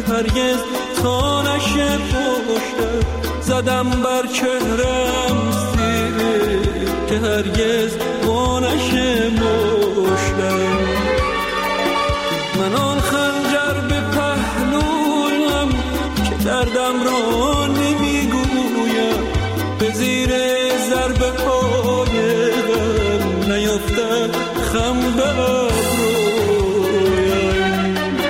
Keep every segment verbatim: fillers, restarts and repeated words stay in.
هرگز تا نشه پشتم، زدم بر چهرم سیلی که هرگز با نشه مشتم. من آن خنجر به پهلویم که دردم را نمیگویم، به زیر ضربه های غم نیفتد خم به ابرویم.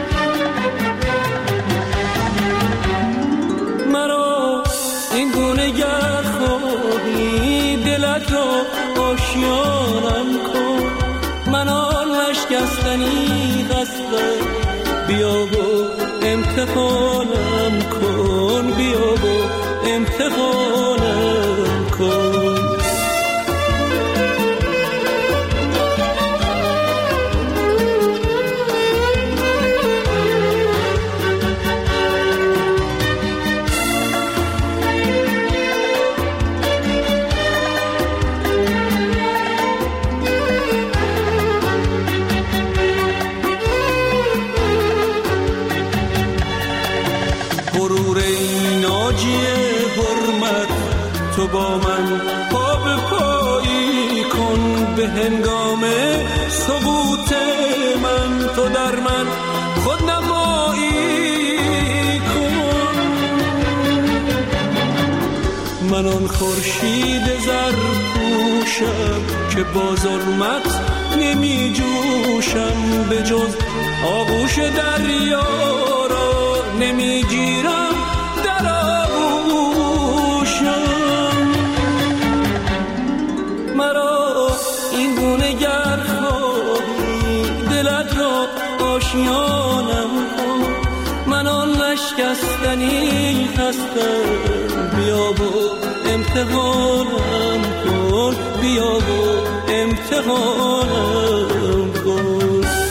مرا این گونه گر خواهی دلت را آشیانم کن، من آن نشکستنی قصدم، بیا و امتحانم کن، بیا و امتحانم کن. تو با من پا به پایی کن، به هنگام سقوط من تو در من خود نمایی کن. من آن خورشید زرپوشم که با ظلمت نمی جوشم، به جز آغوش دریا را نمی گیرم در آغوشم. مرا این گونه گر خواهی دلت را آشیانم کن، من آن نشکستنی هستم، بیا و امتحانم کن، بیا و امتحانم کن.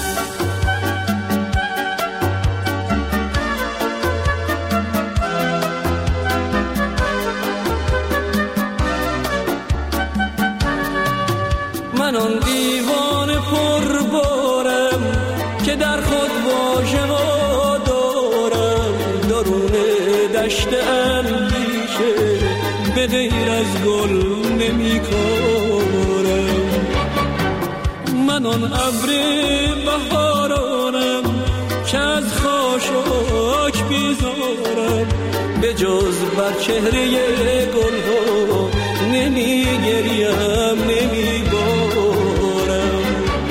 من آن دیوان پربارم که در خود واژه ها دارم، درون دشت اندیشه به غیر از گل نمی کارم. من آن ابر بهارانم که از خاشاک بیزارم، به جز بر چهره گل ها نمی گریم نمی بارم.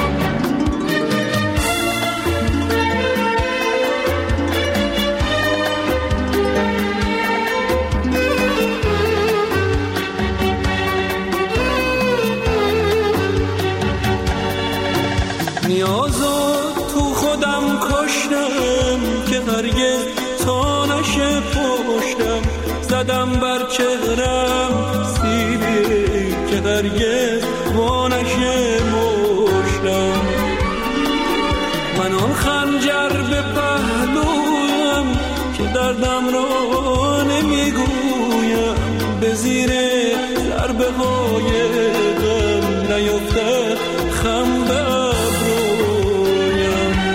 نیازو تو خودم کشتم که هرگز تا نشه پشتم، زدم بر چهرم سیلی که هرگز با نشه مشتم. من آن خنجر به پهلویم که دردم را نمیگویم، به زیر ضربه های غم نیفتد خم به ابرویم.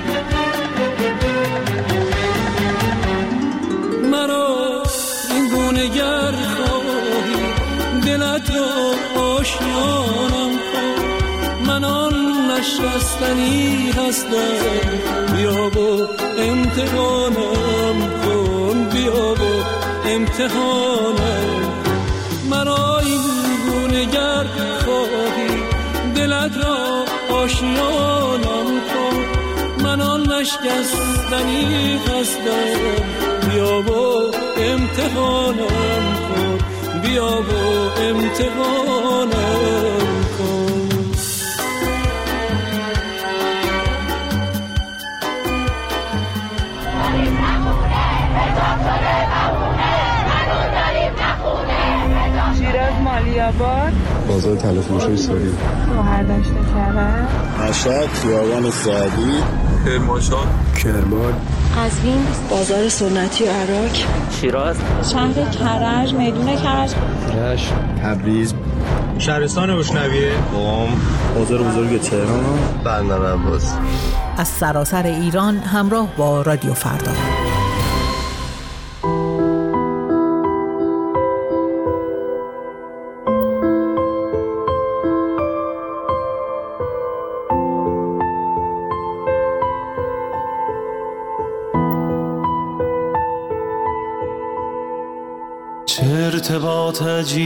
مرا این گونه گر خواهی دلت را آشیانم کن، من آن نشکستنی هستم، بیا و امتحانم کن، بیا و امتحانم. مرا این گونه گر خواهی دلت را آشیانم کن، من آن نشکستنی هستم، بیا و امتحانم کن، بیا و امتحانم کن. شیراز مالی‌آباد، بازار تلفروشی سوری، مهردشت کرج، مشهد خیابان سعدی، کرمانشاه، کرمان، قزوین، بازار سنتی عراق، شیراز، شهر کرج، میدون کرج، رشت، تبریز، شهرستان روشنویه، قم، بازار بزرگ تهران، بندر عباس. از سراسر ایران همراه با رادیو فردا. چه ارتباط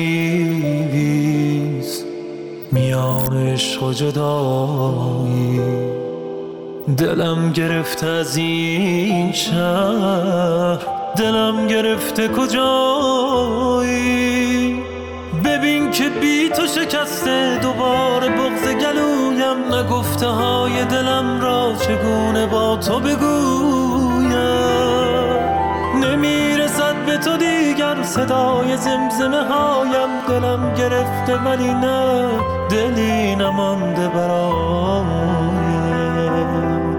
عجیبیست میان عشق و جدایی، دلم گرفته از این شهر، دلم گرفته کجایی. ببین که بی تو شکسته دوباره بغض گلویم، نگفته های دلم را چگونه با تو بگویم. نمیرسد به تو دیگر صدای زمزمه هایم، دلم گرفته ولی نه دلی نمانده برایم.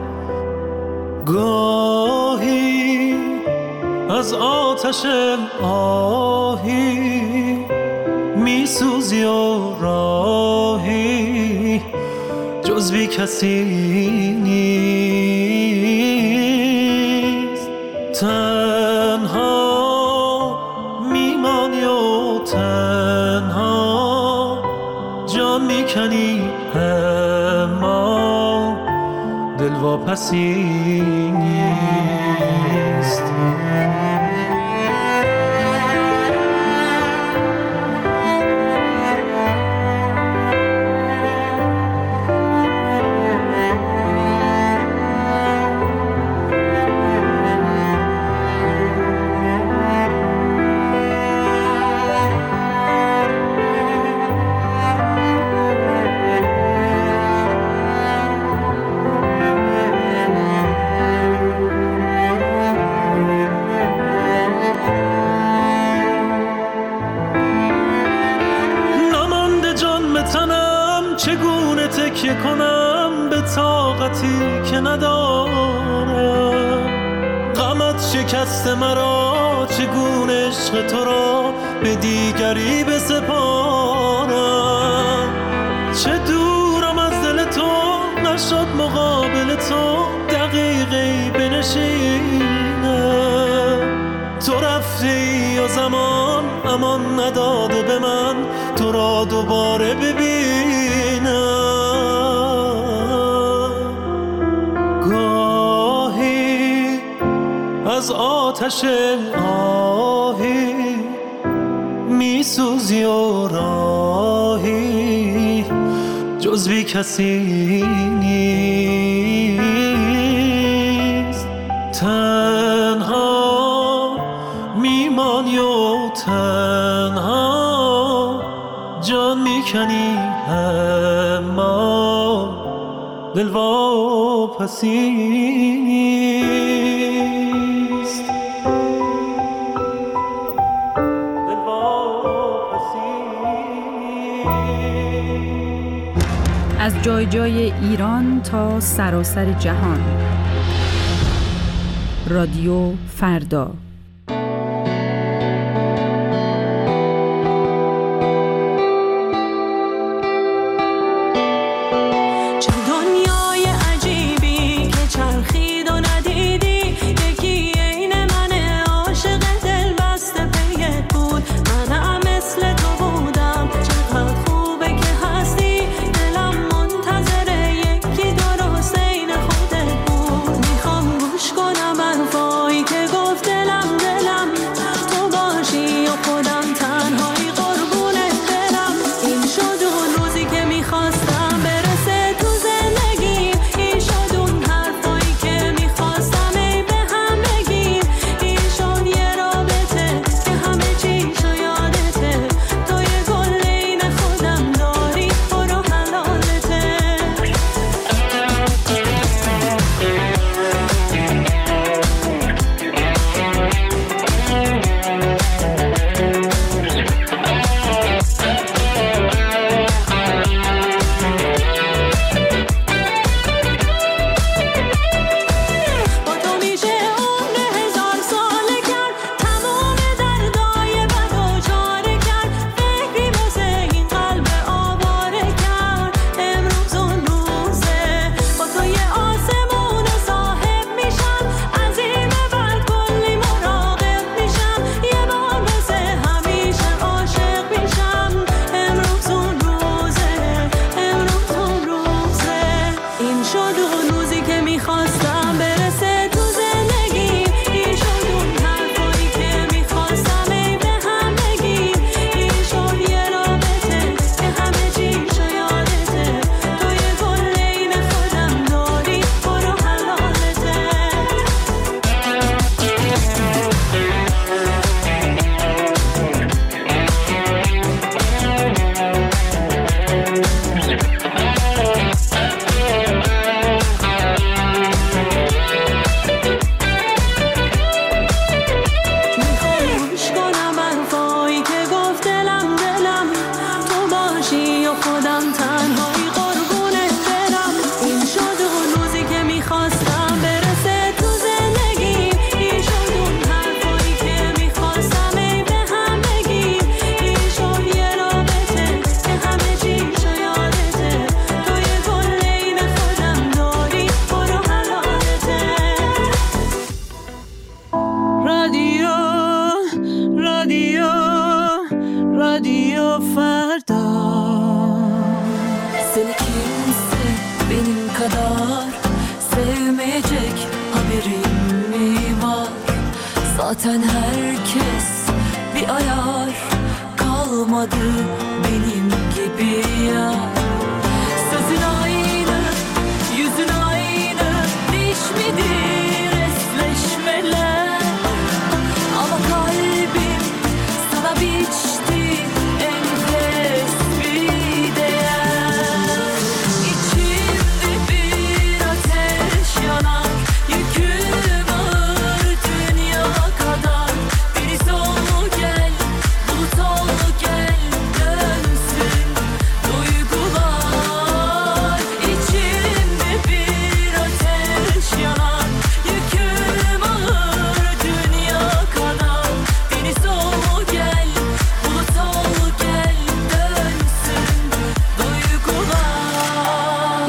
گاهی از آتش آهی میسوزی و راهی جز بی کسی نیست. تنها میمانی و تنها جان میکنی، اما دل واپسی نیست. چگونه تکیه کنم به طاقتی که ندارم؟ غمت شکست مرا، چگونه عشق تو را به دیگری بسپارم؟ چه دورم از دل تو، نشد مقابل تو دقیقی بنشینه. تو رفتی و زمان امان نداده به من تو را دوباره ببینم. گاهی از آتش آهی میسوزی و راهی جز بی کسی نیست. تنها میمانی و تنها جان میکنی، اما دل واپسی نیست. دل واپسی نیست. از جای جای ایران تا سراسر جهان، رادیو فردا. کنم حرفایی که گفت دلم بعدی و فردا. Seni kimse benim kadar sevmeyecek, haberin mi var? Zaten herkes bir ayar, kalmadı benim gibi ya. Sözün aynı, yüzün aynı, değişmedi resleşmeler. Ama kalbim sana biçti enfes bir değer. İçimde bir ateş yanar, yüküm ağır dünya kadar. Deniz ol gel, bulut ol gel, dönsün duygular. İçimde bir ateş yanar, yüküm ağır dünya kadar. Deniz ol gel, bulut ol gel, dönsün duygular.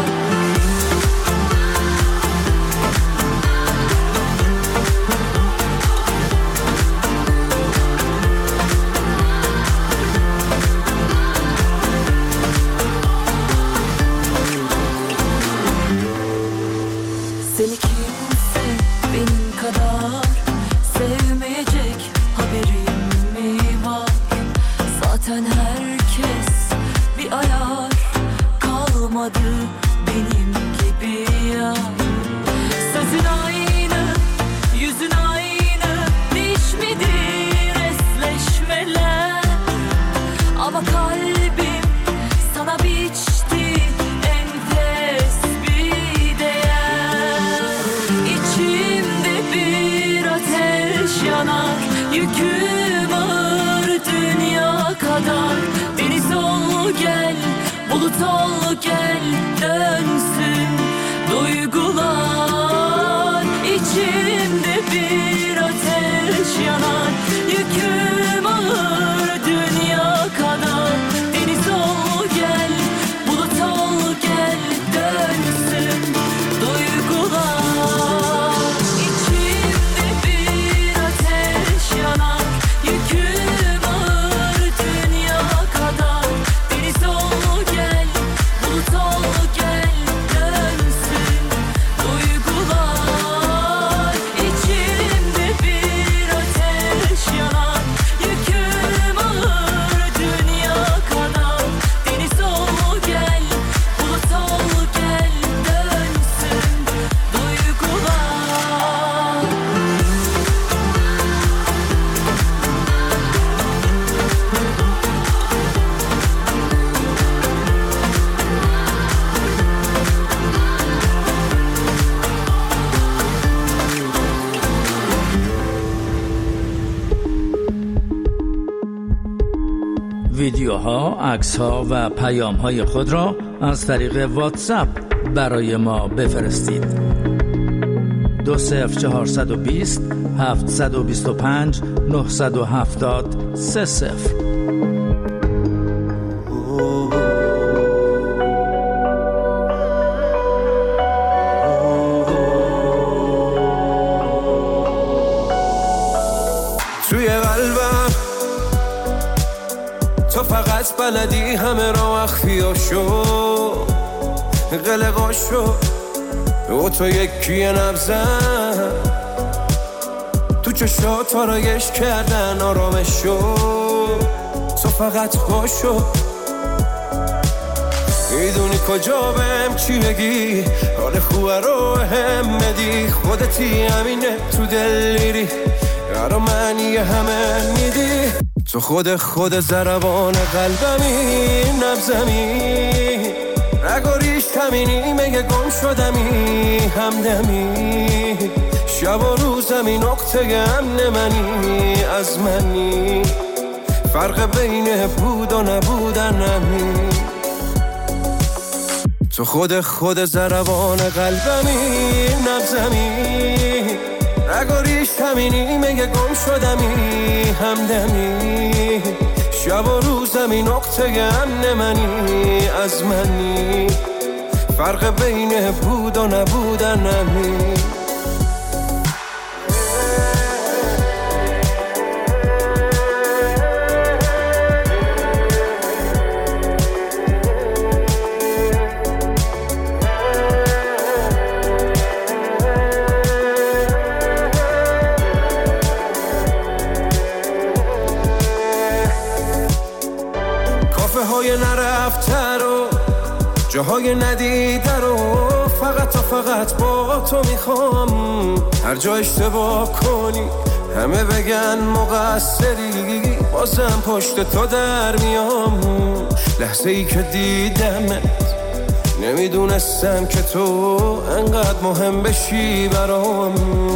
Seni kimse benim kadar sevmeyecek, haberin mi var? Zaten herkes bir ayar, kalmadı benim gibi ya. Sözün aynı, yüzün aynı, değişmedi resleşmeler. Ama kalbim sana biçti enfes bir değer. İçimde bir ateş yanar, yüküm ağır dünya kadar. Deniz ol gel, bulut ol gel, dönsün duygular. İçimde bir ateş yanar, yüküm ağır dünya kadar. Deniz ol gel, bulut ol gel, dönsün duygular. İçimde bir ateş yanar, yüküm ağır dünya kadar. Deniz ol gel, bulut ol gel, dönsün duygular. İçimde bir ateş yanar, yüküm ağır dünya kadar. Deniz ol gel, bulut ol gel, dönsün duygular. ویدیوها، عکس‌ها و پیام‌های خود را از طریق واتساپ برای ما بفرستید. دو صفر چهارصد و بیست هفتصد و بیست و پنج نهصد و هفتاد سه صفر. توی قلبم تو فقط بلدی همه را اخفیاشو قلقاشو و تو یکی نبزن تو چشات آرایش کردن آرامشو تو فقط خوشو میدونی کجا بهم چی بگی حال خوبه رو هم بدی خودتی همینه تو دل میری برا منی همه میدی تو خود خود ضربان قلبمی نبزمی نگاریش کمینی مگه گم شدمی همدمی شب و روزمی نقطه امن منی از منی فرق بین بود و نبودن نمی تو خود خود ضربان قلبمی نبزمی نگاریش همینی مگه گم شدمی همدمی شب و روزمی نقطه امن منی از منی فرق بین بود و نبودن نمی های نرفته رو، جاهای ندیده رو، فقط تا فقط با تو میخوام. هر جا اشتباه کنی همه بگن مقصری، بازم پشت تو در میام. لحظه ای که دیدمت نمیدونستم که تو انقدر مهم بشی برام.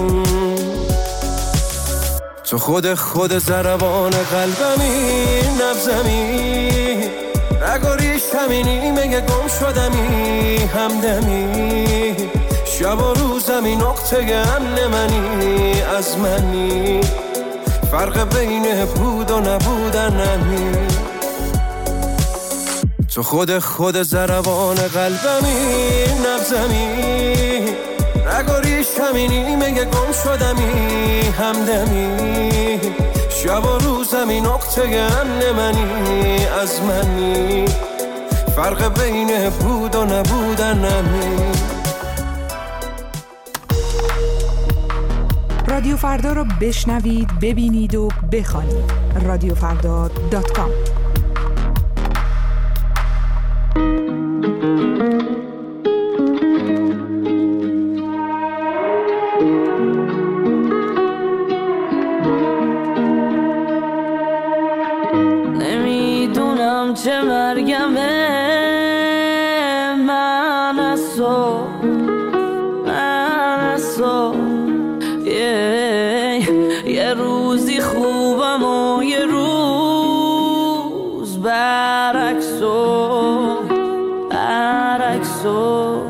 تو خود خود ضربان قلبمی، نبضمی، رگاریش همینی، مگه گم شدمی همدمی. شب و روزمی نقطه امن منی، از منی، فرق بین بود و نبودنمی. تو خود خود ضربان قلبمی، نبضمی، رگاریش همینی، مگه گم شدمی همدمی. شب و روزمی نقطه امن منی، از منی، فرق بین بود و نبودنمی. رادیو فردا را بشنوید، ببینید و بخوانید. رادیو فردا دات کام. نمیدونم چه مرگمه، من از تو، من از تو. یه روزی خوبم و یه روز برعکسو، برعکسو.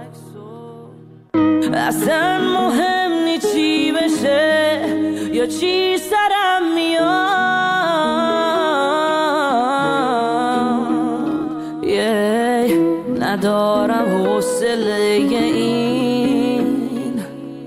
اصلا مهم نی چی بشه یا چی سرم میاد. یه ندارم حوصله این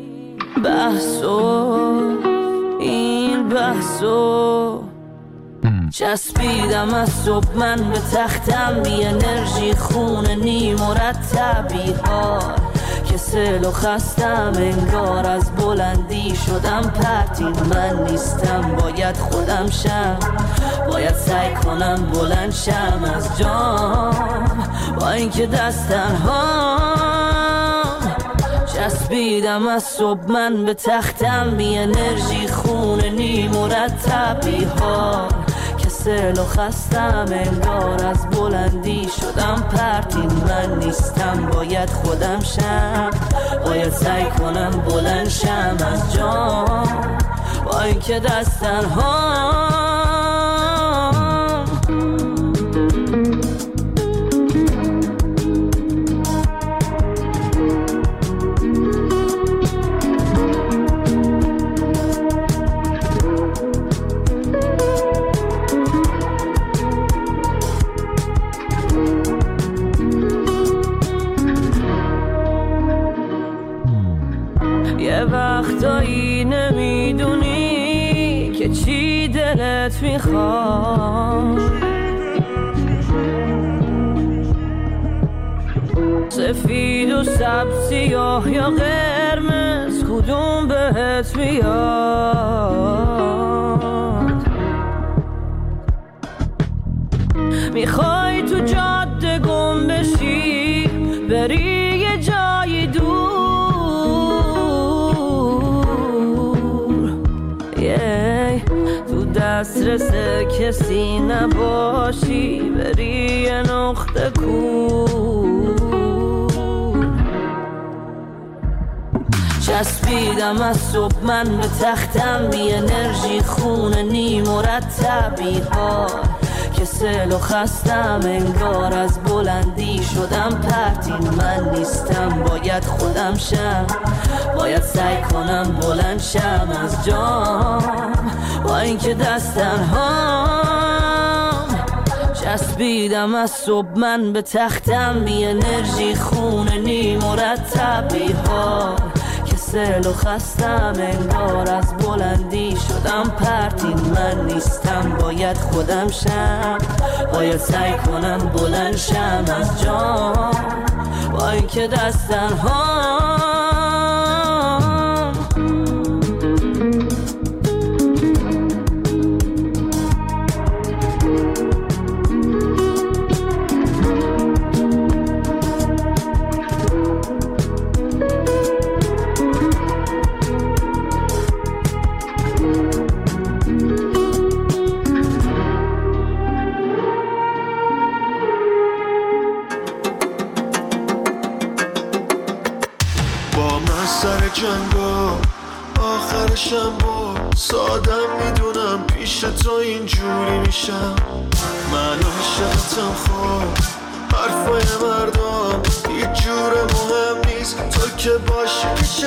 بحثو، این بحثو. چسبیدم از صبح من به تختم، بی انرژی، خون نی مرتبی ها. کسل و خستم انگار، از بلندی شدم پرتین. من نیستم، باید خودم شم، باید سعی کنم بلند شم از جام، با اینکه دست تنهام. چسبیدم از صبح من به تختم، بی انرژی، خون نی مرتبی ها. کسل و خستم انگار، از بلندی شدم پرتین. من نیستم، باید خودم شم، باید سعی کنم بلند شم از جام، با اینکه دست تنهام. یه وقتایی نمیدونی که چی دلت میخواد. سفید و سبز، سیاه یا قرمز، کدوم بهت میاد؟ میخوای تو جاده گم بشی، بری یه جای دور، تو دسترس کسی نباشی، بری یه نقطه کور. چسبیدم از صبح من به تختم، بی انرژی، خون نی مرتبی ها. کسل و خستم انگار، از بلندی شدم پرتین. من نیستم، باید خودم شم، باید سعی کنم بلند شم از جام، با اینکه دست تنهام. چسبیدم از صبح من به تختم، بی انرژی، خون نی مرتبی ها. کسل و خستم انگار، از بلندی شدم پرتین. من نیستم، باید خودم شم، باید سعی کنم بلند شم از جام، با اینکه دست تنهام. جنگا آخرشم با سادم میدونم پیش تو اینجوری میشم. من عاشقتم خواب حرفای مردم هیچ جور مهم نیست تو که باشی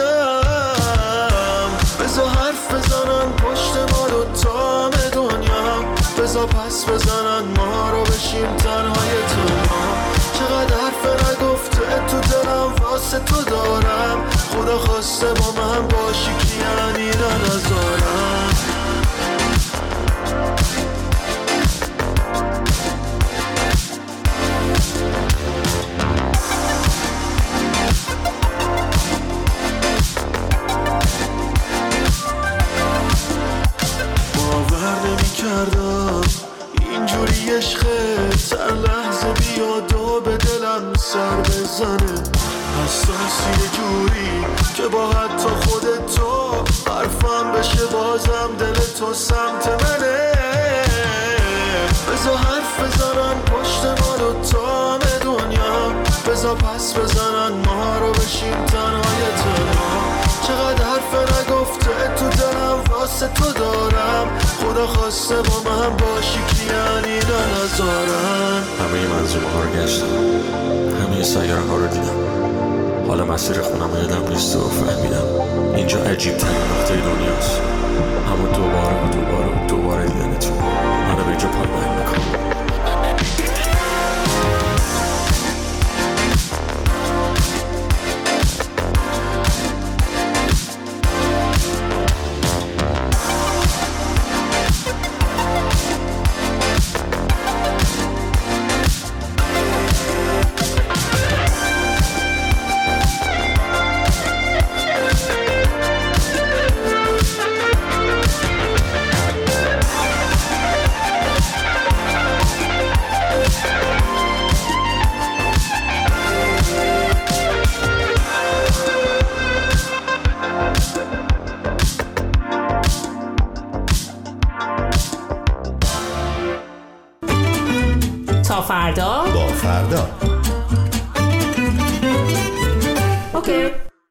پیشم. بذار حرف بزنن پشت ما دوتا همه دنیا، بذار پس بزنن ما رو بشیم تنهای تنها. چقدر حرف نگفته تو دلم واسه تو دارم، خدا خواسته با من باشی که یعنی ننظارم. باور نمی کردم اینجوری عشقت هر لحظه بیاد و به دلم سر بزنه. حساسی یه جوری که با حتی خودت تو حرفم بشه بازم دل تو سمت منه. بذار حرف بزنن پشت ما دوتا همه دنیا، بذار پس بزنن ما رو بشیم تنهای تنها. چقدر حرف نگفته تو دلم واسه تو دارم، خدا خواسته با من باشی که یعنی ننظارم. همه منظومه ها رو گشتم، همه سیاره ها رو دیدم، حالا مسیر خونم یادم نیست و فهمیدم اینجا عجیب ترین نقطه دنیاست. همون دوباره و دوباره و دوباره دیدنتون منو به اینجا پایمال میکنم. تا فردا با فردا. اوکی.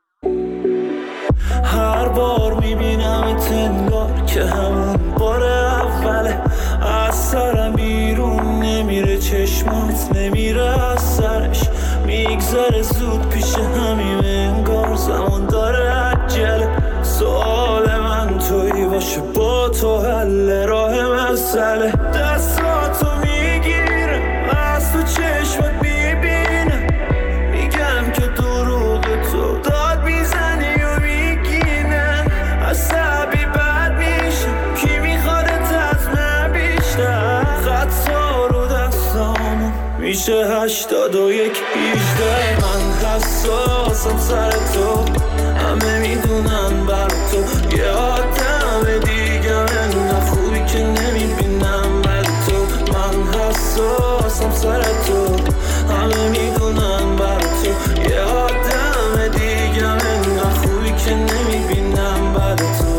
هر بار میبینم انگار که همون بار اوله، از سرم بیرون نمیره، چشمات نمیره از سرش، میگذره زود پیش همیم انگار زمان داره عجله. سوال من توی باشه با تو حل راه مسئله. دستاتو میگیره از تو چشمت میبینه، میگم که دروغ تو داد میزنی و میگینه. عصبی بد میشه کی میخوادت از من بیشتر، خطا رو دستامون میشه هشتاد و یک بیشتر. من حساسم سر تو همه میدونن بر تو، یه آدم دیگه انقدر خوبی که نمیبینم بر تو. من حساسم سر تو همه میدونن بر تو، یه آدم دیگه انقدر خوبی که نمیبینم بر تو.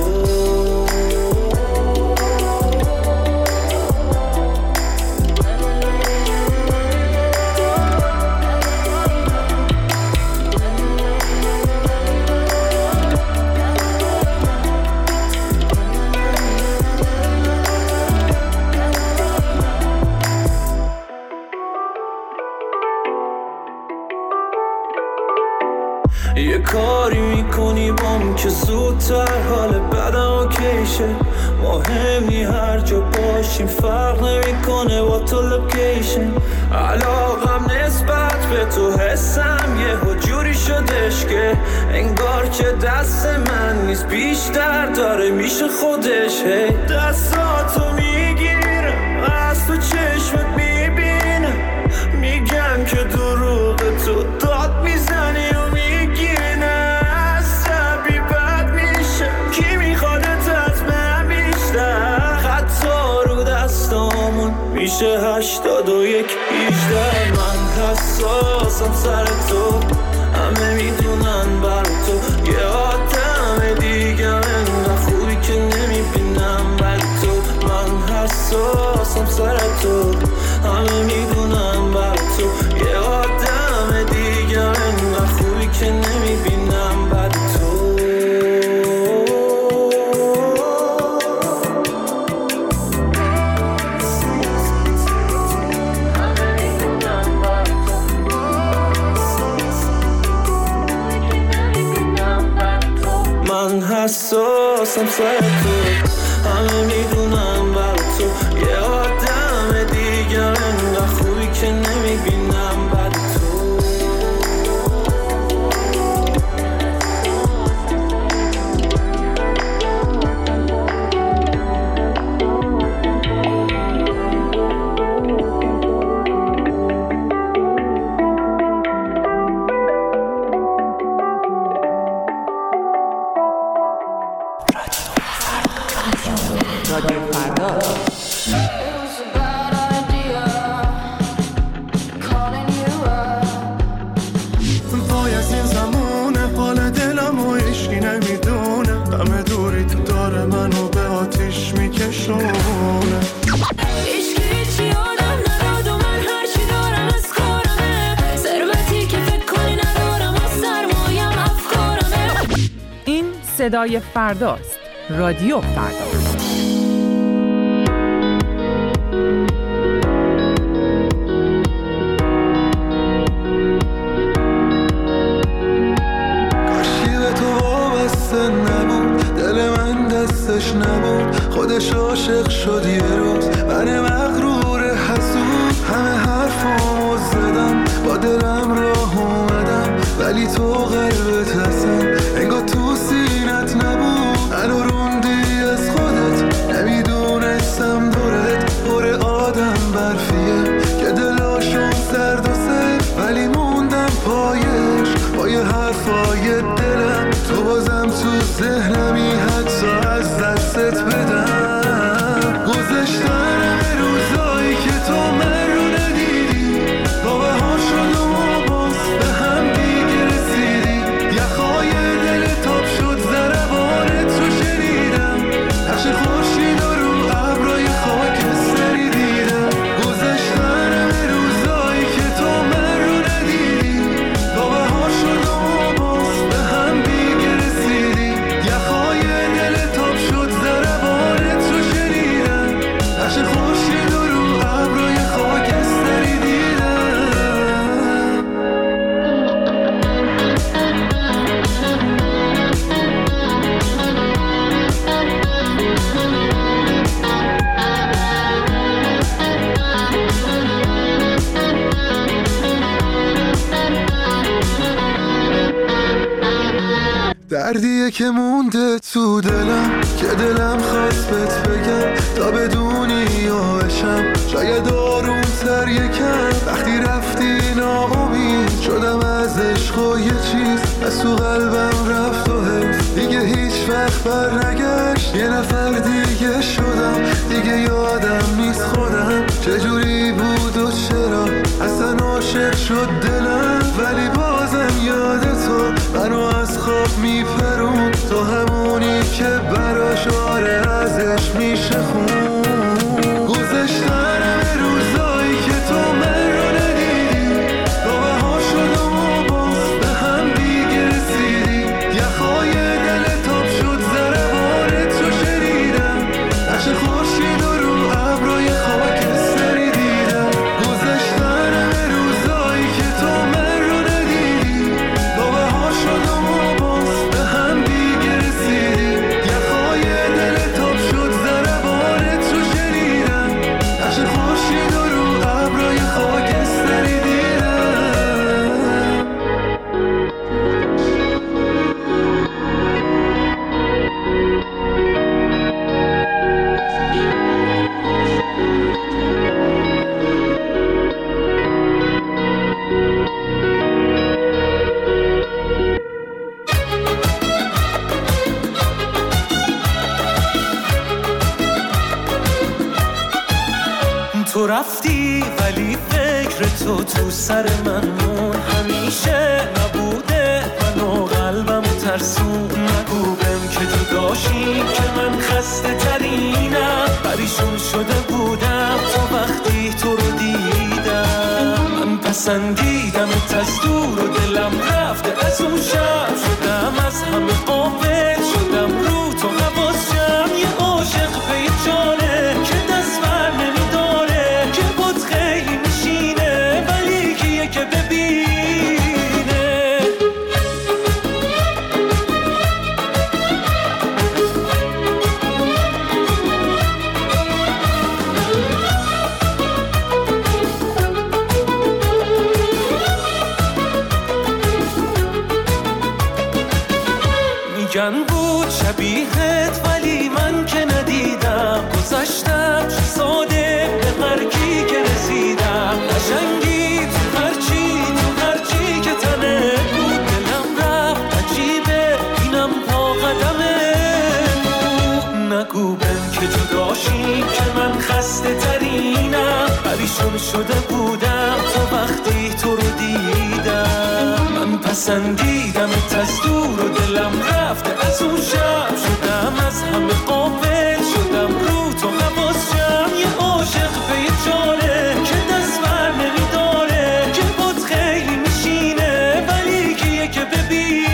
یه کاری میکنی بام که زودتر حال بدم اوکیشه. مهم نی هر جا باشیم فرق نمیکنه با تو لوکیشن. علاقم نسبت به تو حسم یه جوری شدش که انگار که دست من نیست بیشتر داره میشه خودش. هی دستاتو میگیره از تو چشمت میبینه، میگم که دروغ تو داد میزنی و میگینه. عصبی بد میشه کی میخوادت از من بیشتر، خطا رو دستامون میشه هشتاد و یک بیشتر. من حساسم سر تو همه میدونن بر تو، یه آدم دیگه انقدر خوبی که نمیبینم بر تو. من حساسم سر تو همه میدونن بر تو، یه آدم دیگه انقدر خوبی که نمیبینم بر تو. هستم سر تو، همه میدونم بر تو یه آدم دیگه انقدر خوبی که نمیبینم بر تو. رادیو فردا. وای از این زمونه حال دلم و عشقی نمیدونه، غم دوری تو داره منو به آتیش میکشونه. عشقی هیچی آدم نداد و من هرچی دارم از کارمه، ثروتی که فکر کنی ندارم و سرمایم افکارمه. این صدای فرداست. رادیو فردا. نبود خودش عاشق شد یه روز، من مغرور حسود همه حرفامو زدم، با دلم راه اومدم ولی تو قلبت هستم انگار تو سینت نبود. منو روندی از خودت نمیدونستم دورت پر آدم برفیه که دلاشون سرد و سر، ولی موندم پایش با یه حرفای دلم. تو بازم تو ذهنمی حتی از دستت بدم. گذشتن به روزایی که تو من رو ندیدی، با بهار شد و باز به هم دیگه رسیدی. یخهای دل تاب شد ضربانت رو شنیدم، نقش خورشید و رو ابرای خاکستری دیدم. گذشتن به روزایی که تو من رو ندیدی، با بهار شد و باز به هم دیگه رسیدی. یخهای دل تاب شد ضربانت رو شنیدم، نقش خورشید و رو ابرای خاکستری دیدم. دردیه که مونده تو دلم که دلم خواست بهت بگم تا بدونی یاشم، شاید آروم تر یکم. وقتی رفتی ناامید شدم از عشق و یه چیز از تو قلبم رفت و حیف دیگه هیچ وقت بر نگشت. یه نفر دیگه شدم دیگه یادم نیست خودم چجوری بود و چرا اصلا عاشق شد دلم، ولی بازم یاد تو منو از خواب میپرون. تو همونی که براش آره ازش میشه خون. گذشتن به روزایی که تو من رو ندیدی، با بهار شد و باز به هم دیگه رسیدی. یخهای دل تاب شد ضربانت رو شنیدم، نقش خورشید و رو ابرای خاکستری دیدم. گذشتن به روزایی که تو من رو ندیدی، با بهار شد و باز به هم دیگه رسیدی. یخهای دل تاب شد ضربانت رو شنیدم، نقش خورشید و رو ابرای خاکستری دیدم. تو رفتی ولی فکر تو تو سر من مون، همیشه نبوده منو قلبم ترسون. نگو بهم که جداشی که من خسته ترینم، پریشون شده بودم تو وقتی تو رو دیدم. من پسندیدمت از دور و دلم رفته از اون شب، شدم از همه قافل شدم رو تو حواسم. یه عاشق به جانه که دست بر نمیداره، که بود خیلی میشینه ولی کیه که ببینه. شل شده بودم تو وقتی تو رو دیدم. من پسندیدم از دور و دلم رفته از اون شب، شدم از همه قابل شدم رو تو حواسم. یه عاشق به یه جانه که دست بر نمیداره، که باد خیلی میشینه ولی کیه که ببینه.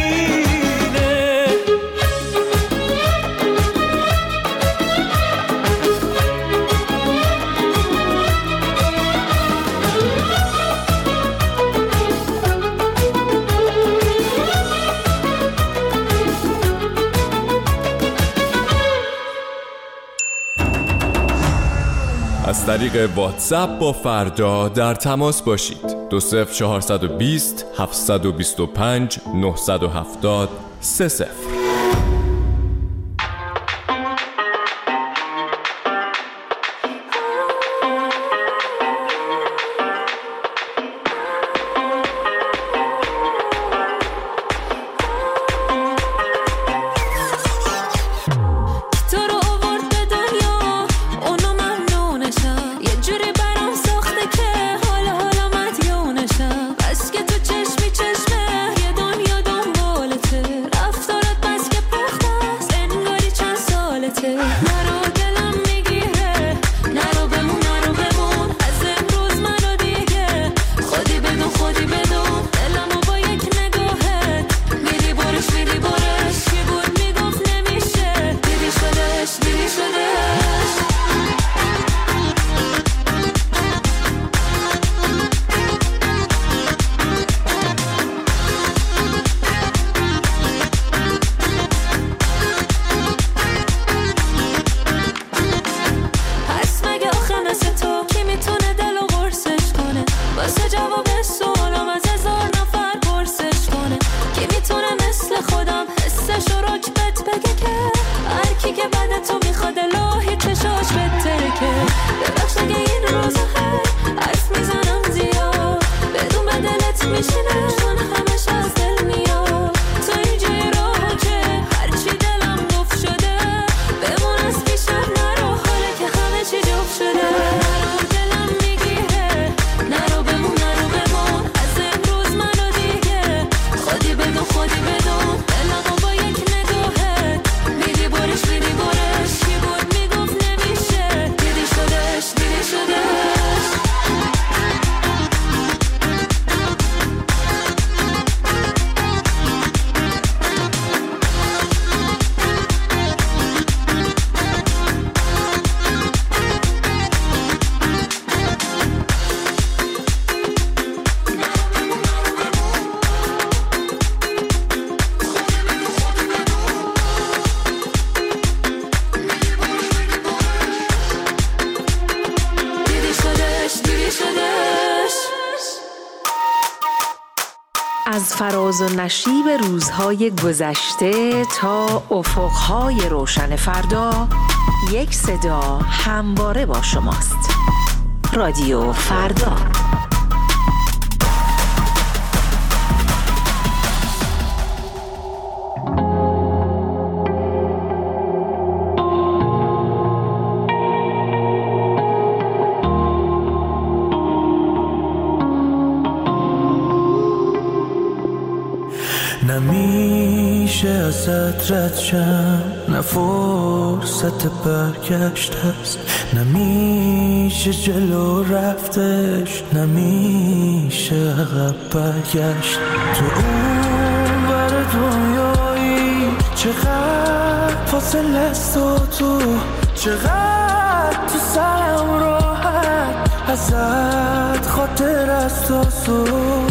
از طریق واتساپ با فردا در تماس باشید. دو صفر چهارصد و بیست هفتصد و بیست و پنج نهصد و هفتاد سه صفر. از فراز و نشیب روزهای گذشته تا افقهای روشن فردا، یک صدا همواره با شماست. رادیو فردا. نمیشه ازت رد شم، نه فرصت برگشت هست، نمیشه جلو رفتش، نمیشه عقب برگشت. تو اون بر دنیایی چقدر فاصله است و تو چقدر تو سرم راحت، ازت خاطر است و سو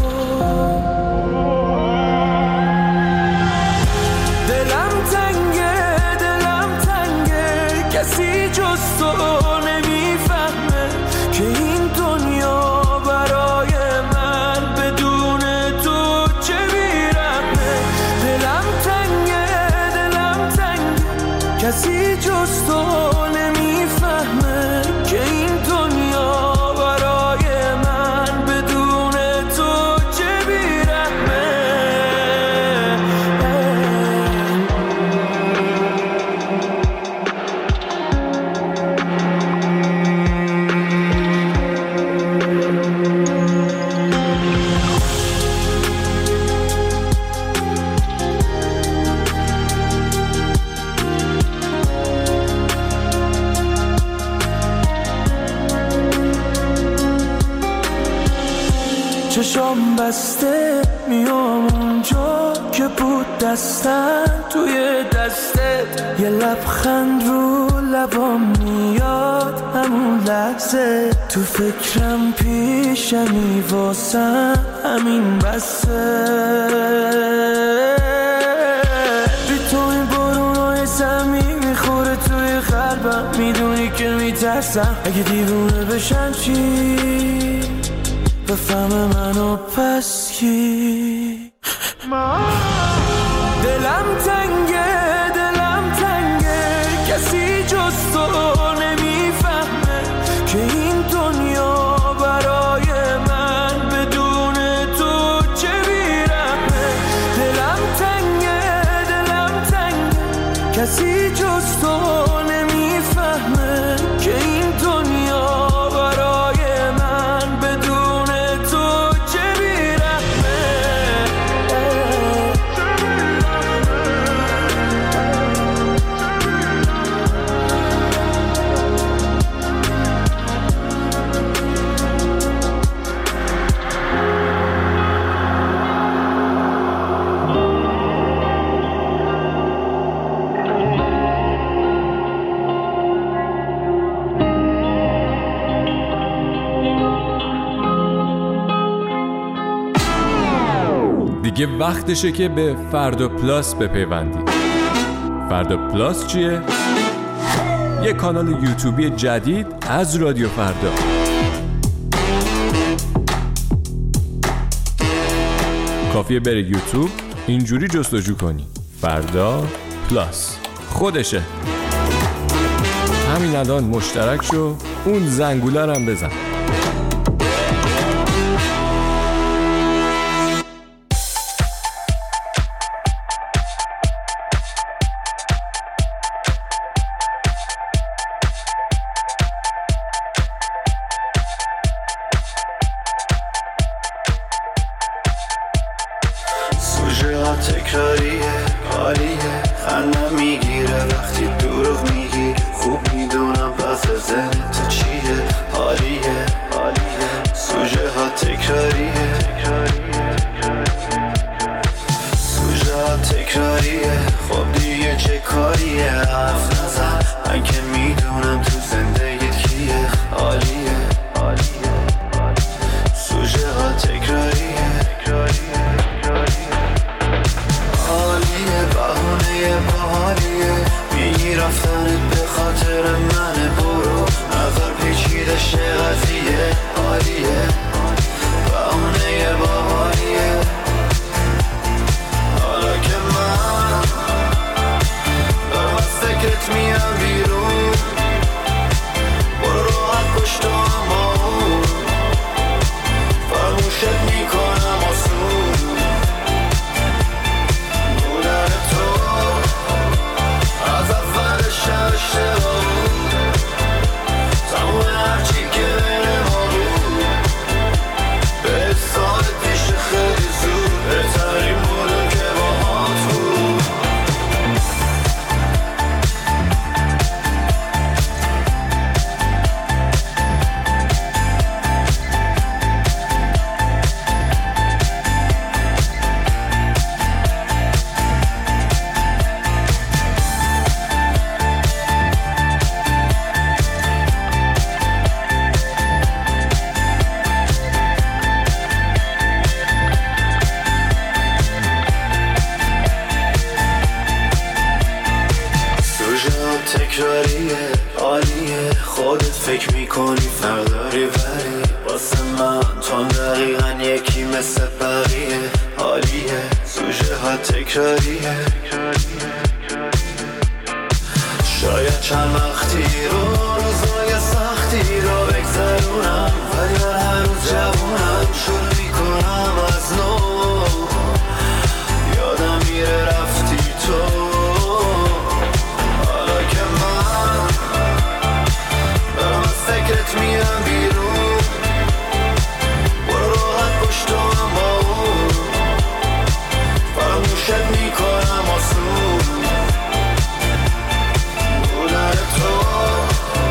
کسی جز تو نمیفهمه که این دنیا برای من بدون تو چه بیرحمه. دلم تنگه دلم تنگه کسی جز تو نمیفهمه که این دنیا برای من بدون تو چشام بسته میام اونجا که بود دستن توی دستت، یه لبخند رو لبام میاد همون لحظه، تو فکرم پیشمی واسم همین بسه. بی تو این بارونای زمین میخوره توی قلبم، میدونی که میترسم اگه دیوونه بشن چی، بفهم منو پس کی. دلم تنگه دلم تنگه کسی جز تو نمیفهمه که این دنیا برای من بدون تو چه بیرمه. دلم تنگه دلم تنگه کسی جز تو نمیفهمه که این دنیا برای من بدون تو چه بیرمه. دیگه وقتشه که به فردا پلاس بپیوندید. فردا پلاس چیه؟ یه کانال یوتیوبی جدید از رادیو فردا. کافیه بری یوتیوب اینجوری جستجو کنی فردا پلاس، خودشه. همین الان مشترک شو، اون زنگوله رو هم بزن. تکراریه حالیه خندم میگیره وقتی دروغ میگی، خوب میدونم پس ذهنت چیه. حالیه حالیه سوژه ها تکراریه سوژه ها تکراریه. خب دیگه چه کاریه حرف نزن، من که میدونم تو زندگیت کیه. حالیه حالیه سوژه ها تکراریه باحالیه، میگی رفتنت به خاطر منه، برو نظر پیچیده شه قضیه. حالیه بهونه باحالیه، حالا که من دارم از فکرت میام بیرون، برو راحت پشت تو هم با اون، فراموشت میکنم آسون. تکراریه عالیه، خودت فکر میکنی فرق داری ولی واسه من تو دقیقا یکی مثل بقیه. حالیه سوژه ها تکراریه، شاید چند وقتی رو روزای سختی رو بگذرونم، ولی من هر روز جوونم شروع میکنم از نو. یادم میره رفتی تو، فکرت میام بیرون، برو راحت پشت تو هم با اون، فراموشت میکنم آسون. بودن تو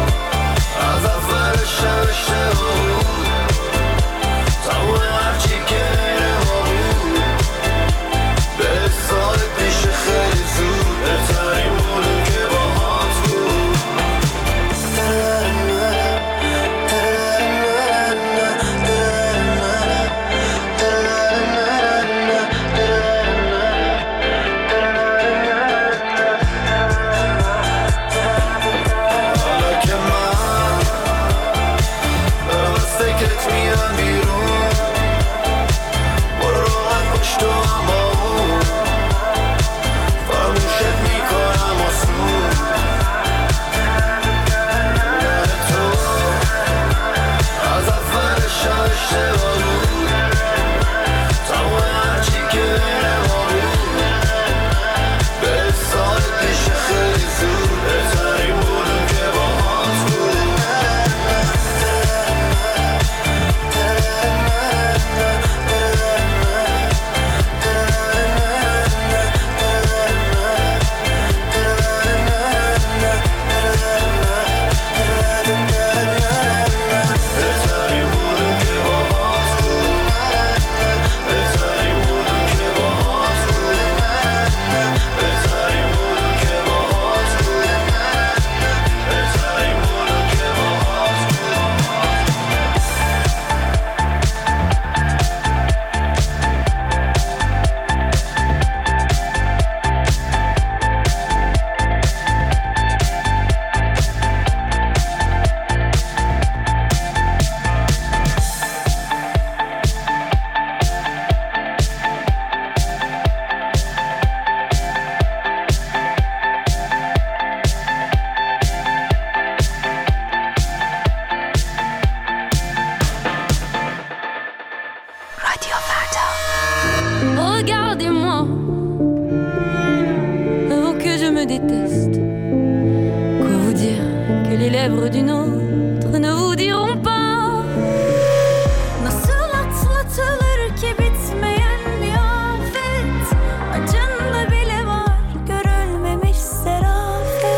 amoureux d'une autre ne vous diront pas nasıl atlatılır ki bitmeyen bir afet, acında bile var görülmemiş serafet.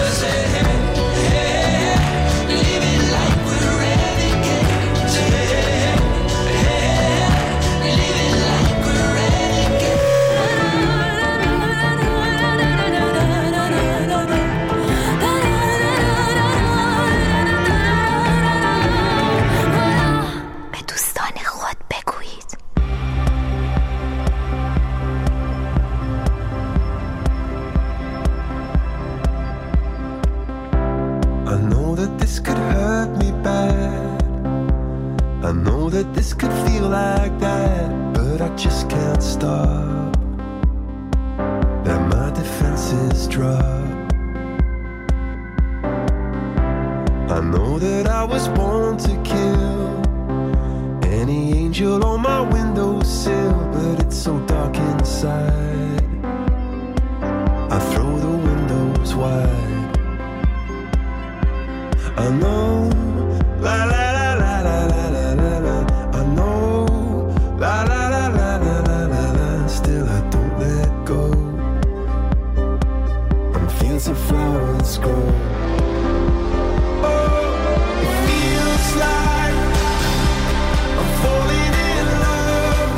Living like we're renegades, living like we're renegades. به دوستان خود بگویید. I know that this could hurt me bad. I know that this could feel like that, but I just can't stop. Let my defenses drop. I know that I was born to kill any angel on my windowsill, but it's so dark inside. I throw the windows wide. I know, la la la la la la la la la. I know, la la la la la la la la. Still I don't let go. I'm feeling some flowers grow. Oh, it feels like I'm falling in love.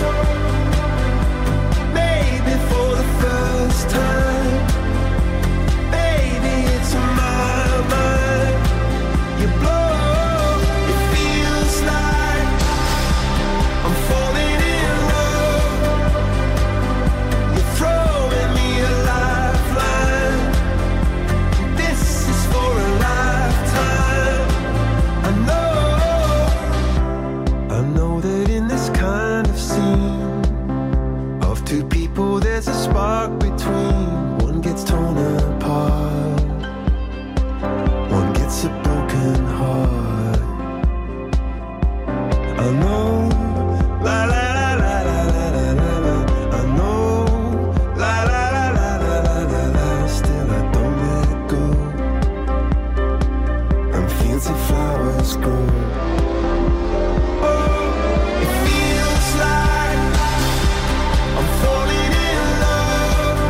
Maybe for the first time. Baby, it's in my mind. You blow, it feels like I'm falling in love. You're throwing me a lifeline. This is for a lifetime. I know, I know that in this kind of scene of two people there's a spark between. One gets torn apart, one gets a broken heart. I know, la la la la la la la la la. I know, la la la la la la la la. Still I don't let go. I'm feeling some flowers grow. Oh, it feels like I'm falling in love.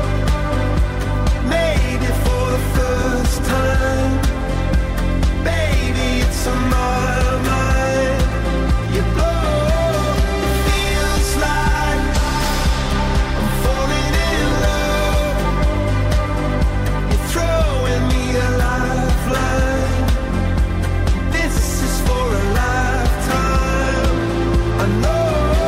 Maybe for the first time. Baby, it's on my mind. You blow, it feels like I'm falling in love. You're throwing me a lifeline. This is for a lifetime. I know.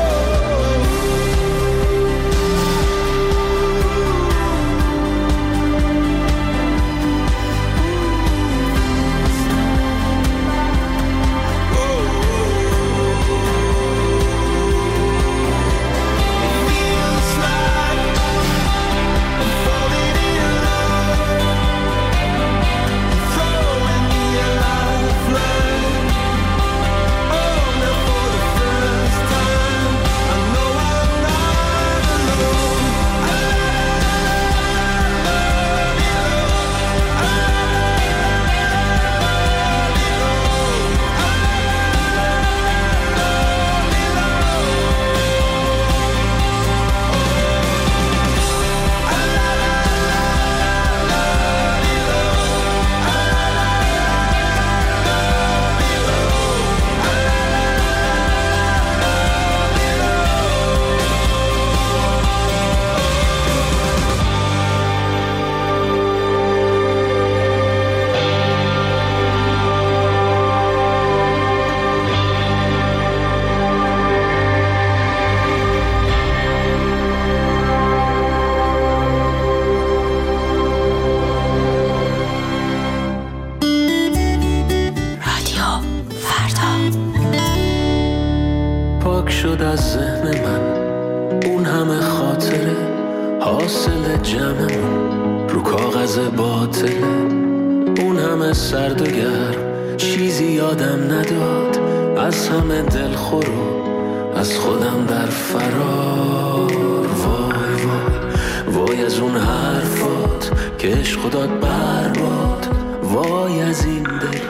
پاک شد از ذهن من اون همه خاطره، حاصل جمعمون رو کاغذ باطله. اون همه سرد و گرم چیزی یادم نداد، از همه دلخور و از خودم در فرار. وای وای وای از اون حرفات که عشق داد برباد. وای از این دل.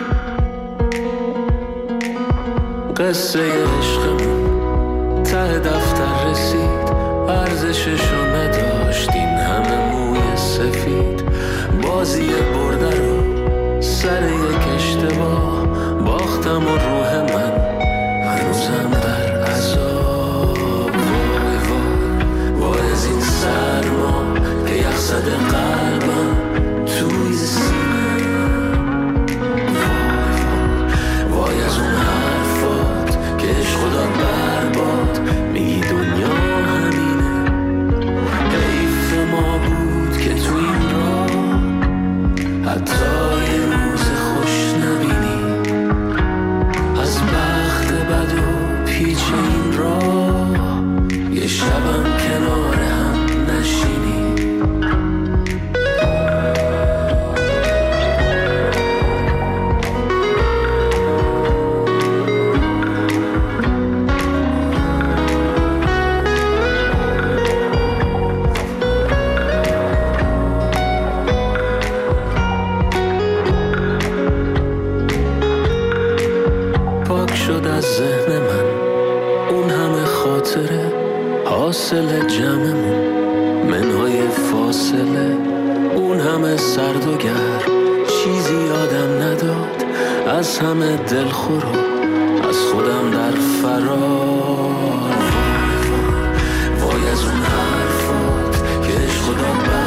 قصه عشقمون ته دفتر رسید، ارزششو نداشت این همه موی سفید. بازی برده رو سر یک اشتباه باختم و روح من هنوزم در عذاب. وای وای وای از این سرما که یخزد قلبم توی سینه. وای وای وای از اون حرفات که عشق داد برباد، میگی دنیا همینه. حیف ما بود که تو این راه حتی یه روز خوش نبینی. از بخت بد و پیچ این راه یه شبم کنار هم نشینی. ذهن من اون همه خاطره حاصل جمعمون، منهای فاصله اون همه سرد و گرم، چیزی یادم نداد از همه دلخور و از خودم در فرار. وای, وای, وای از اون حرفات که عشق داد